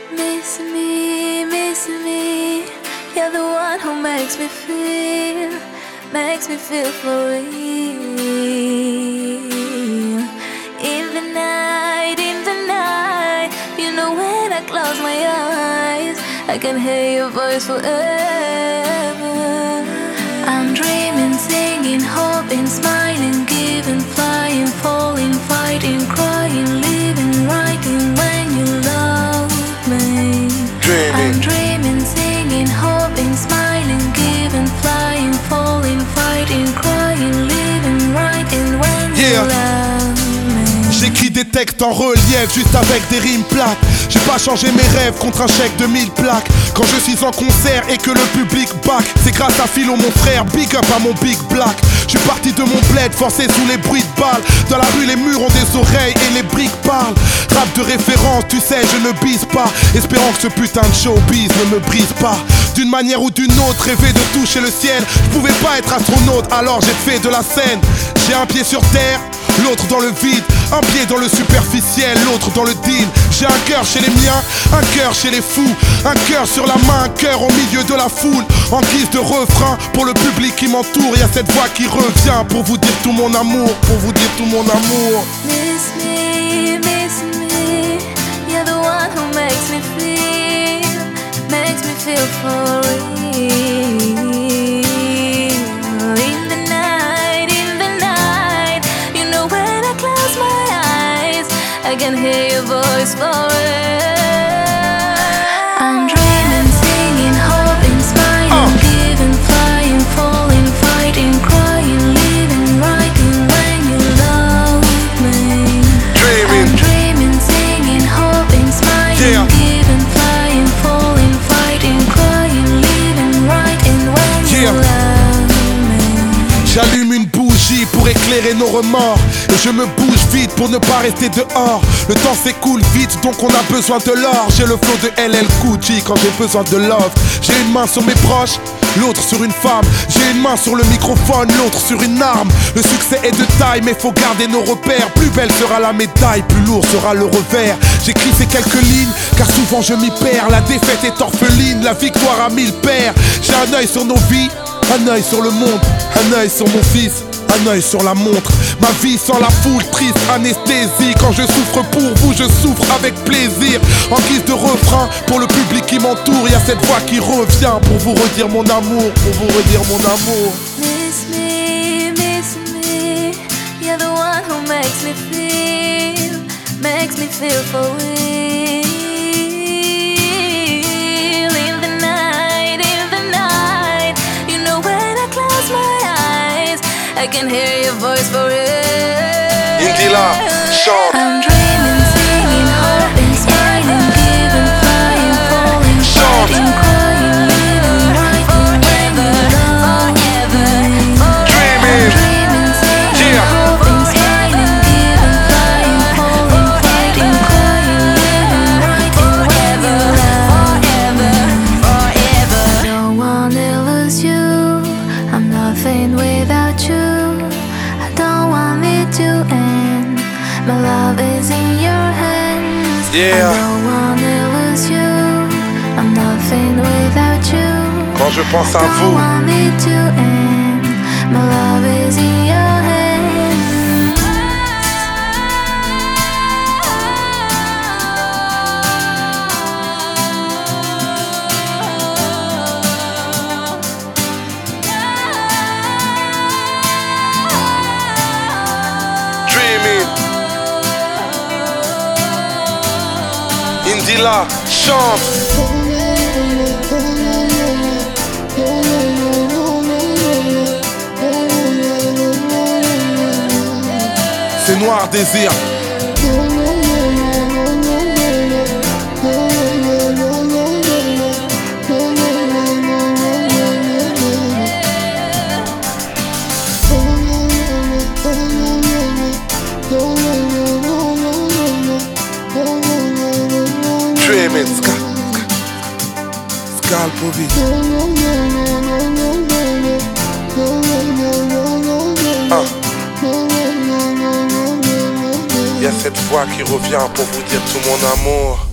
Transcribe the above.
Miss me, you're the one who makes me feel for real. In the night, you know when I close my eyes, I can hear your voice forever. I'm dreaming, singing, hoping, smiling, giving, flying, falling, fighting, crying, living, writing when you love me. I'm dreaming, singing, hoping, smiling, giving, flying, falling, fighting, crying, living, writing when you love me. J'écris des textes en relief, juste avec des rimes plates. J'ai pas changé mes rêves contre un chèque de 1000 plaques. Quand je suis en concert et que le public back, c'est grâce à Philo mon frère, big up à mon big black. Je suis parti de mon bled, forcé sous les bruits de balles. Dans la rue les murs ont des oreilles et les briques parlent. Rap de référence, tu sais je ne bise pas, espérant que ce putain de showbiz ne me brise pas. D'une manière ou d'une autre, rêver de toucher le ciel. Je pouvais pas être astronaute, alors j'ai fait de la scène. J'ai un pied sur terre, l'autre dans le vide. Un pied dans le superficiel, l'autre dans le deal. J'ai un cœur chez les miens, un cœur chez les fous. Un cœur sur la main, un cœur au milieu de la foule. En guise de refrain, pour le public qui m'entoure, y a cette voix qui revient pour vous dire tout mon amour, pour vous dire tout mon amour. Miss me, you're the one who makes me feel for real. I can hear your voice forever. I'm dreaming, singing, hoping, smiling, giving, flying, falling, fighting, crying, living, writing when you love me. I'm dreaming, singing, hoping, smiling, giving, flying, falling, fighting, crying, living, writing when you love me. J'allume une bougie pour éclairer nos remords. Et je me bouge vite pour ne pas rester dehors. Le temps s'écoule vite donc on a besoin de l'or. J'ai le flow de LL Cool J quand j'ai besoin de love. J'ai une main sur mes proches, l'autre sur une femme. J'ai une main sur le microphone, l'autre sur une arme. Le succès est de taille mais faut garder nos repères. Plus belle sera la médaille, plus lourd sera le revers. J'écris ces quelques lignes car souvent je m'y perds. La défaite est orpheline, la victoire a 1000 pères. J'ai un œil sur nos vies, un œil sur le monde, un œil sur mon fils, un œil sur la montre. Ma vie sans la foule, triste anesthésie. Quand je souffre pour vous, je souffre avec plaisir. En guise de refrain, pour le public qui m'entoure, y a cette voix qui revient pour vous redire mon amour, pour vous redire mon amour. Miss me, you're the one who makes me feel for real. In the night, you know when I close my eyes, I can hear your voice for real. Indila, chante. I'm dreaming, singing, hoping, smiling, giving, flying, falling, fighting, crying, living, writing when you love me. I'm dreaming, singing, hoping, smiling, giving, flying, falling, fighting, crying, living, writing when you love me. I don't wanna lose you, I'm nothing without you. I don't want it to end. My love is in your hands. I don't wanna lose you. I'm nothing without you. Quand je pense à I don't vous, want it to end. My love is in your hands. Indila, chante. C'est Noir Désir. Dreaming, Scalpovic. Il y a cette voix qui revient pour vous dire tout mon amour.